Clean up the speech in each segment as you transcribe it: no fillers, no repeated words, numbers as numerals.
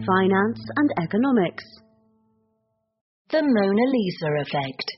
finance and economics. The Mona Lisa effect.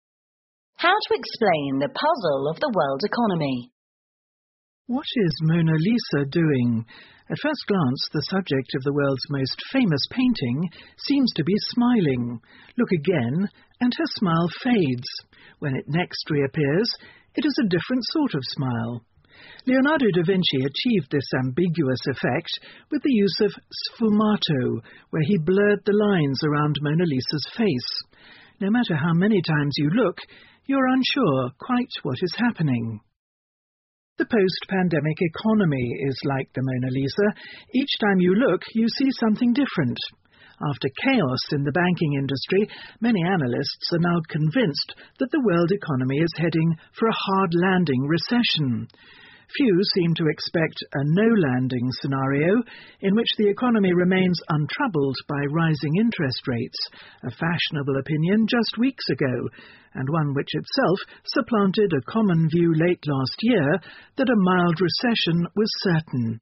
How to explain the puzzle of the world economy. What is Mona Lisa doing? At first glance, the subject of the world's most famous painting seems to be smiling. Look again, and her smile fades. When it next reappears, it is a different sort of smile. Leonardo da Vinci achieved this ambiguous effect with the use of sfumato, where he blurred the lines around Mona Lisa's face. No matter how many times you look, you're unsure quite what is happening. The post-pandemic economy is like the Mona Lisa. Each time you look, you see something different. After chaos in the banking industry, many analysts are now convinced that the world economy is heading for a hard-landing recession. Few seem to expect a no-landing scenario in which the economy remains untroubled by rising interest rates, a fashionable opinion just weeks ago, and one which itself supplanted a common view late last year that a mild recession was certain.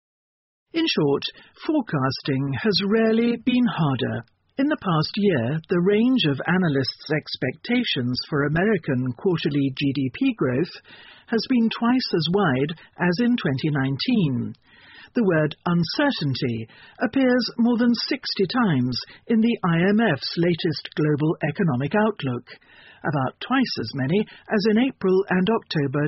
In short, forecasting has rarely been harder. In the past year, the range of analysts' expectations for American quarterly GDP growth has been twice as wide as in 2019. The word uncertainty appears more than 60 times in the IMF's latest Global Economic Outlook, about twice as many as in April and October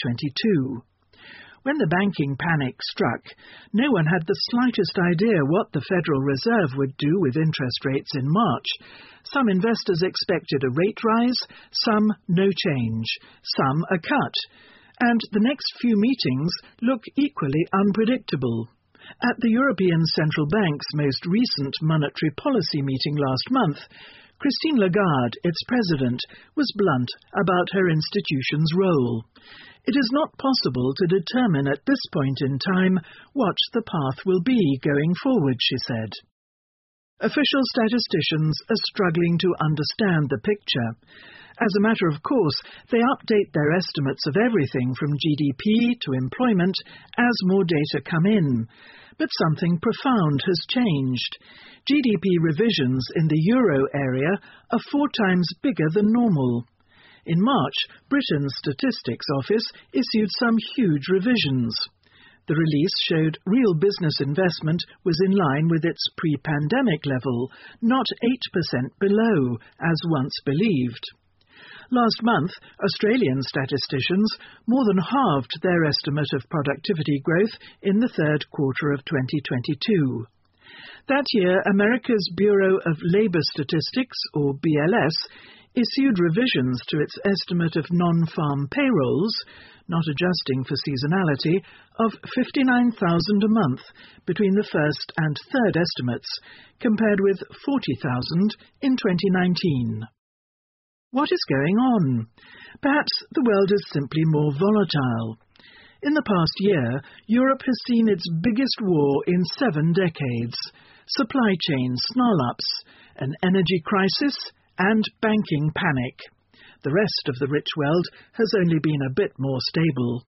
2022. When the banking panic struck, no one had the slightest idea what the Federal Reserve would do with interest rates in March. Some investors expected a rate rise, some no change, some a cut, and the next few meetings look equally unpredictable. At the European Central Bank's most recent monetary policy meeting last month, Christine Lagarde, its president, was blunt about her institution's role. It is not possible to determine at this point in time what the path will be going forward, she said. Official statisticians are struggling to understand the picture. As a matter of course, they update their estimates of everything from GDP to employment as more data come in. But something profound has changed. GDP revisions in the euro area are 4 times bigger than normal. In March, Britain's Statistics Office issued some huge revisions. The release showed real business investment was in line with its pre-pandemic level, not 8% below, as once believed. Last month, Australian statisticians more than halved their estimate of productivity growth in the third quarter of 2022. That year, America's Bureau of Labor Statistics, or BLS, issued revisions to its estimate of non-farm payrolls, not adjusting for seasonality, of 59,000 a month between the first and third estimates, compared with 40,000 in 2019. What is going on? Perhaps the world is simply more volatile. In the past year, Europe has seen its biggest war in 7 decades, supply chain snarl-ups, an energy crisis, and banking panic. The rest of the rich world has only been a bit more stable.